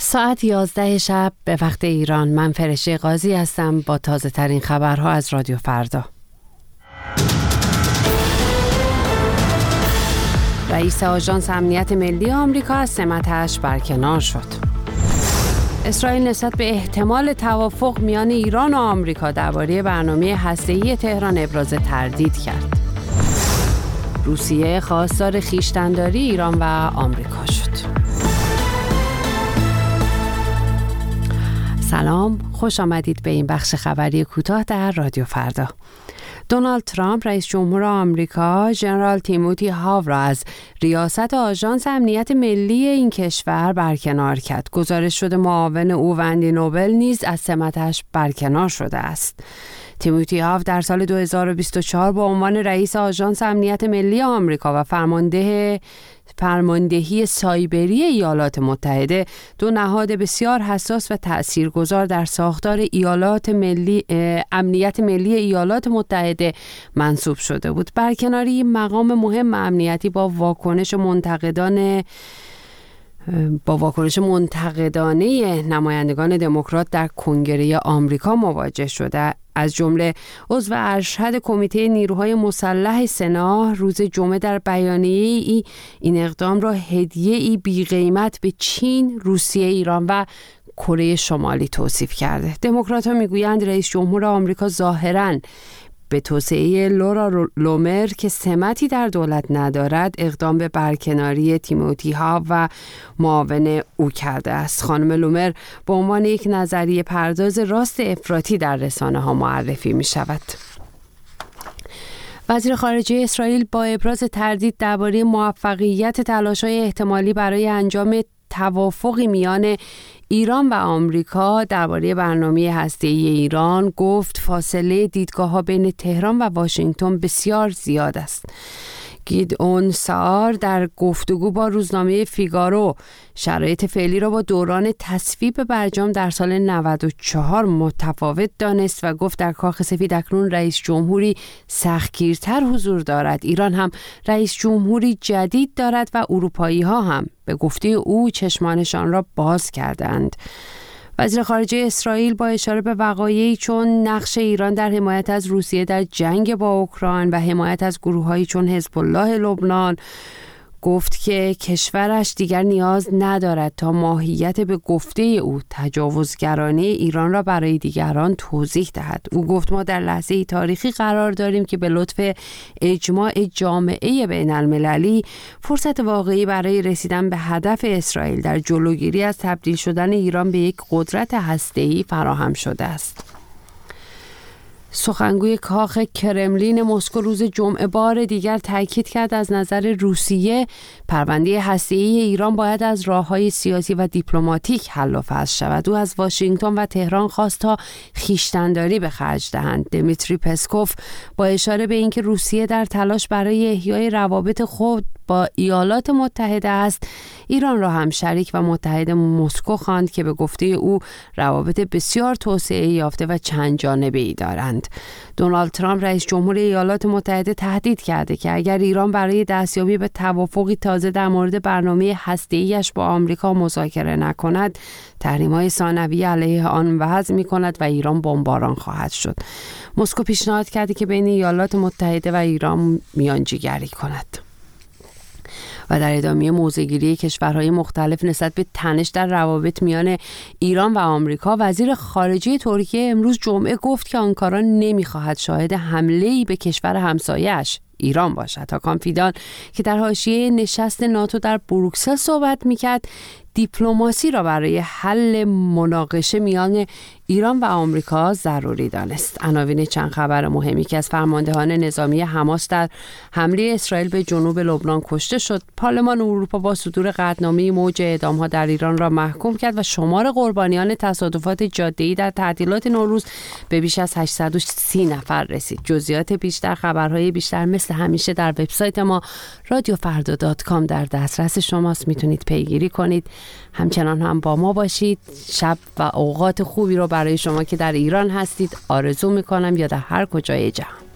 ساعت 11 شب به وقت ایران. من فرشته قاضی هستم با تازه ترین خبرها از رادیو فردا. رئیس آژانس امنیت ملی آمریکا از سمتش برکنار شد. اسرائیل نسبت به احتمال توافق میان ایران و آمریکا درباره برنامه هسته‌ای تهران ابراز تردید کرد. روسیه خواستار خویشتن‌داری ایران و آمریکا شد. سلام، خوش آمدید به این بخش خبری کوتاه در رادیو فردا. دونالد ترامپ رئیس جمهور آمریکا ژنرال تیموتی هاو را از ریاست آژانس امنیت ملی این کشور برکنار کرد. گزارش شده معاون او وندی نوبل نیز از سمتش برکنار شده است. تیموتی هاو در سال 2024 به عنوان رئیس آژانس امنیت ملی آمریکا و فرماندهی سایبری ایالات متحده، دو نهاد بسیار حساس و تأثیرگذار در ساختار امنیت ملی ایالات متحده منصوب شده بود. برکناری مقام مهم امنیتی با واکنش منتقدانه نمایندگان دموکرات در کنگره آمریکا مواجه شده. از جمله عضو ارشد کمیته نیروهای مسلح سنا روز جمعه در بیانیه‌ای این اقدام را هدیه‌ای بی‌قیمت به چین، روسیه، ایران و کره شمالی توصیف کرده. دموکرات‌ها میگویند رئیس جمهور آمریکا ظاهراً به توصیه لورا لومر که سمتی در دولت ندارد اقدام به برکناری تیموتی ها و معاون او کرده است. خانم لومر به عنوان یک نظریه پرداز راست افراطی در رسانه ها معرفی می شود. وزیر خارجه اسرائیل با ابراز تردید درباره موفقیت تلاش‌های احتمالی برای انجام توافقی میان ایران و آمریکا درباره برنامه هسته‌ای ایران گفت فاصله دیدگاه‌ها بین تهران و واشنگتن بسیار زیاد است. گیدئون سار در گفتگو با روزنامه فیگارو شرایط فعلی را با دوران تصویب برجام در سال 94 متفاوت دانست و گفت در کاخ سفید اکنون رئیس جمهوری سختگیرتر حضور دارد. ایران هم رئیس جمهوری جدید دارد و اروپایی ها هم به گفته او چشمانشان را باز کردند. وزیر خارجه اسرائیل با اشاره به وقایعی چون نقش ایران در حمایت از روسیه در جنگ با اوکراین و حمایت از گروه‌هایی چون حزب الله لبنان گفت که کشورش دیگر نیاز ندارد تا ماهیت به گفته او تجاوزگرانه ایران را برای دیگران توضیح دهد. او گفت ما در لحظه تاریخی قرار داریم که به لطف اجماع جامعه بین المللی فرصت واقعی برای رسیدن به هدف اسرائیل در جلوگیری از تبدیل شدن ایران به یک قدرت هسته‌ای فراهم شده است. سخنگوی کاخ کرملین مسکو روز جمعه بار دیگر تاکید کرد از نظر روسیه پرونده هسته‌ای ایران باید از راه‌های سیاسی و دیپلماتیک حل و فصل شود. او از واشنگتن و تهران خواست تا خویشتن‌داری به خرج دهند. دمیتری پسکوف با اشاره به اینکه روسیه در تلاش برای احیای روابط خود با ایالات متحده است، ایران را هم شریک و متحد مسکو خواند که به گفته او روابط بسیار توسعه یافته و چند جانبه‌ای دارند. دونالد ترامپ رئیس جمهور ایالات متحده تهدید کرده که اگر ایران برای دستیابی به توافقی تازه در مورد برنامه هسته‌ایش با آمریکا مذاکره نکند، تحریم‌های ثانویه علیه آن وضع می‌کند و ایران بمباران خواهد شد. مسکو پیشنهاد کرده که بین ایالات متحده و ایران میانجیگری کند. و در ادامه موضع‌گیری کشورهای مختلف نسبت به تنش در روابط میان ایران و آمریکا، وزیر خارجه ترکیه امروز جمعه گفت که آنکارا نمی‌خواهد شاهد حمله‌ای به کشور همسایه‌اش ایران باشد. هاکان فیدان که در حاشیه نشست ناتو در بروکسل صحبت می‌کرد، دیپلماسی را برای حل مناقشه میان ایران و آمریکا ضروری دانست. عناوین چند خبر مهمی که از فرماندهان نظامی حماس در حمله اسرائیل به جنوب لبنان کشته شد. پارلمان اروپا با صدور قطعنامه موج اعدام‌ها در ایران را محکوم کرد و شمار قربانیان تصادفات جاده‌ای در تعطیلات نوروز به بیش از 830 نفر رسید. جزئیات بیشتر، خبرهای بیشتر مثل همیشه در وبسایت ما radiofarda.com در دسترس شماست. میتونید پیگیری کنید. همچنان هم با ما باشید. شب و اوقات خوبی رو برای شما که در ایران هستید آرزو میکنم یا در هر کجای جهان.